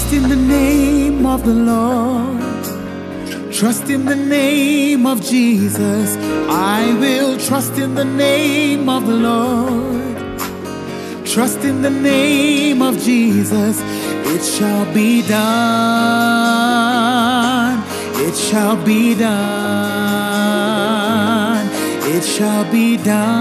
trust in the name of the Lord. Trust in the name of Jesus. I will trust in the name of the Lord. Trust in the name of Jesus. It shall be done. It shall be done. It shall be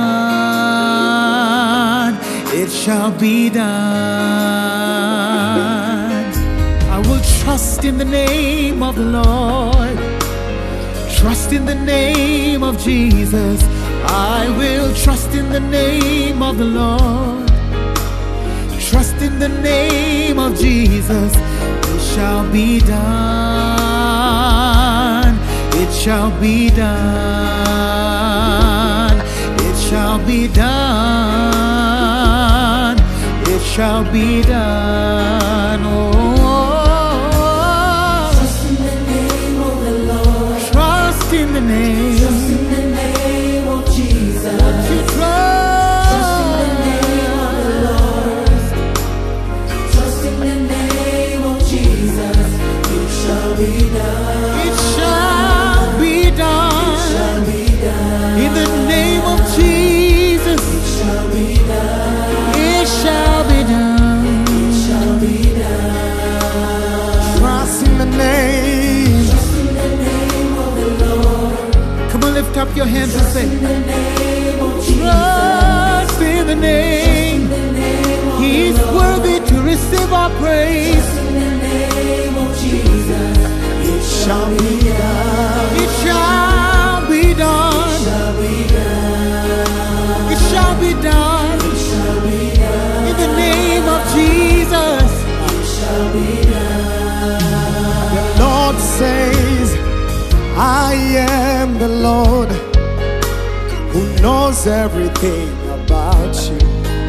done. It shall be done. I will trust in the name of the Lord. Trust in the name of Jesus. I will trust in the name of the Lord. Trust in the name of Jesus. It shall be done. It shall be done. It shall be done. It shall be done. Oh. In the name, trust in the name of Jesus. Won't you trust in the name of the Lord. Trust in the name of Jesus. It shall be done. It shall be done. It shall be done. In the name of Jesus. It shall be done. It shall be done. It shall be done. Trust in the name. Lift up your hands and say, trust in the name. He's worthy to receive our praise. In the name of Jesus, it shall be done. It shall be done. It shall be done. It shall be done. It shall be done. In the name of Jesus. It shall be done. The Lord says, I am the Lord who knows everything about you.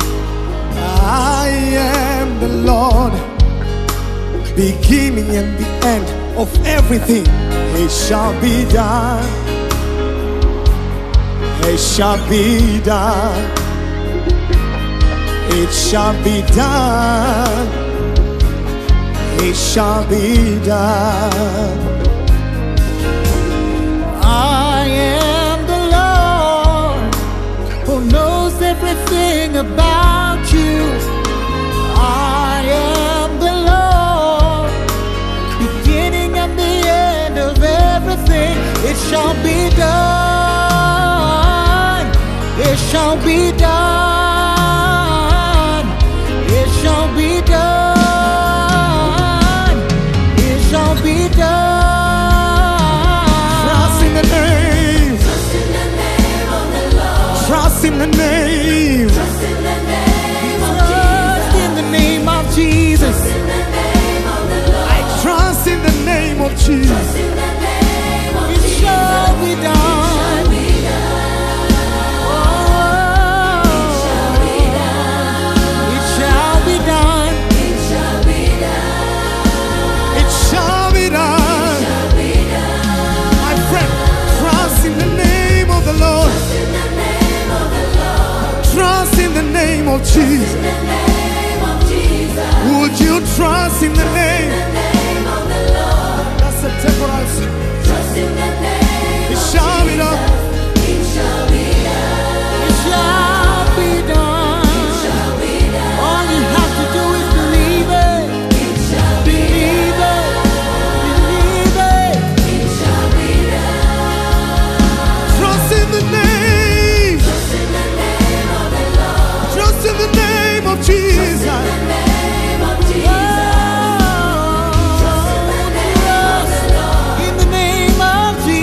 I am the Lord, beginning and the end of everything. It shall be done. It shall be done. It shall be done. It shall be done. I am the Lord who knows everything about you. I am the Lord, beginning and the end of everything. It shall be done. It shall be done. It shall be done. It shall be done. Trust in the name. Trust in the name of Trust in the name of Jesus. Trust in the name of the Lord. I trust in the name of Jesus. Trust in the name of It Jesus. shall be done. It shall be done. Oh, It shall be done. it shall be done. It shall be It shall be done. done. It shall be done. My friend, trust in the name of the Lord. Trust in the name of the Lord. Trust in the name of Jesus. In the name of Jesus. Would you trust in the In name? the name of the Lord. That's a temporal. Trust in the name It of shall be done. Jesus. It shall be done. It shall be done. It shall be done. All you have to do is believe it. It shall be Believe it. Believe it. It shall be done. Trust in the name. Trust in the name of the Lord. Trust in the name of Jesus. In the name of Jesus. Trust in the name of the Lord. In the name of Jesus.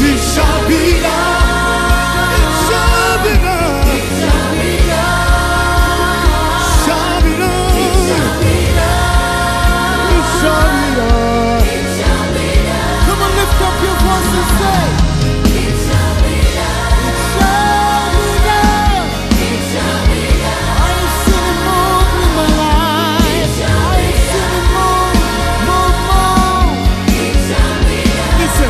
It shall be done. It shall be done. It shall be done. Shall be done. It shall be done. It shall be done. It shall be done. Come on, lift up your voice and say, it shall be done. It shall be done. It shall be done. I have seen it move in my life. I have seen it move. It shall be done. Listen.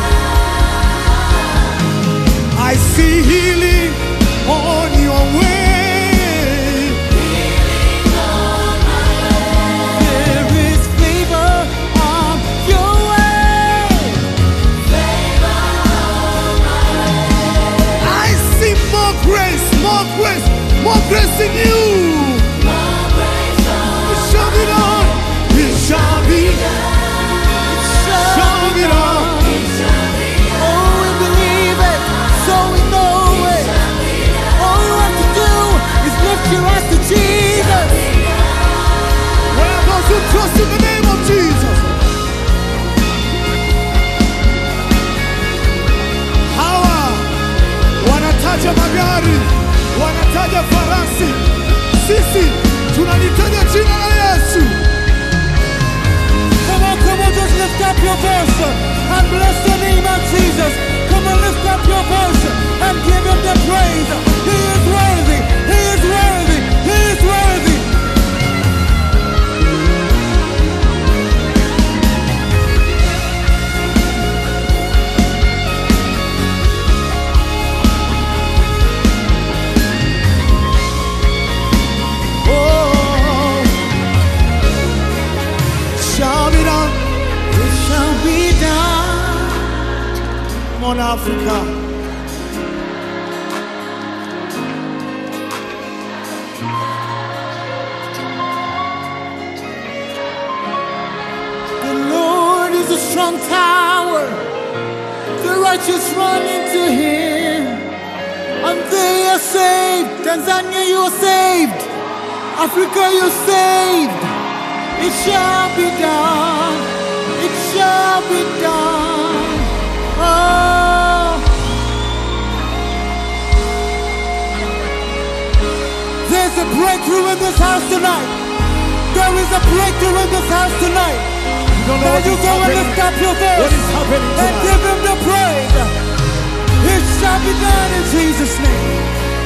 I see healing on your way. Healing on my way. There is favor on your way. Favor on my way. I see more grace, more grace, more grace in you. More grace on it shall be done. It shall be done. It shall be done. It shall be done. Oh, we believe it. So we know it. All you have to do is lift your eyes to Jesus. Where are those who trust in the name of Jesus? Hawa wanataja magari, wanataja farasi. Sisi tunalitaja jina la Yesu. Come on, just lift up your voice and bless the name of Jesus. Come on, lift up your voice and give him the praise. He is worthy, he is worthy, he is worthy. Oh, shall be done. It shall be done. Come on, Africa. The Lord is a strong tower. The righteous run into him, and they are saved. Tanzania, you are saved. Africa, you're saved. It shall be done. It shall be done. Oh, there's a breakthrough in this house tonight. There is a breakthrough in this house tonight. Now you go and lift up your voice and give him the praise. It shall be done in Jesus' name.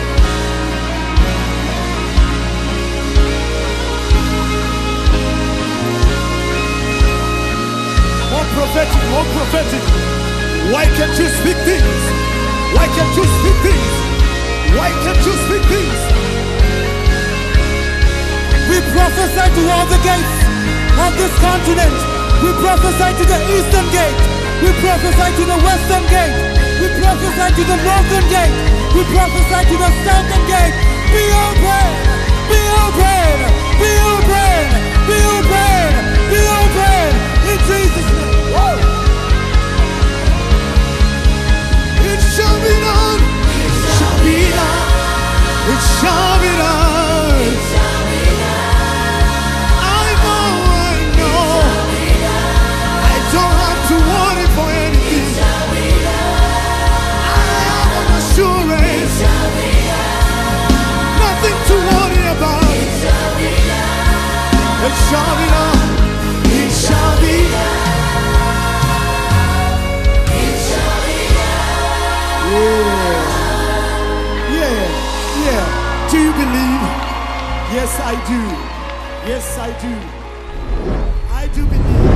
More prophetic, more prophetic. Why can't you speak things? Why can't you speak things? Why can't you speak things? We prophesy to all the gates of this continent. We prophesy to the eastern gate. We prophesy to the western gate. We prophesy to the northern gate. We prophesy to the southern gate. Be open! Be open! Be open! Be open! Be open! In Jesus' name. Woo! It shall be done. It shall be done. It shall be done. It shall be done. I know. I don't have to worry for anything. It shall be done. I have an assurance. It shall be done. Nothing to worry about. It shall be done. It shall be done. It shall be done. It shall be done. Yeah. Do you believe? Yes, I do. Yes, I do. I do believe.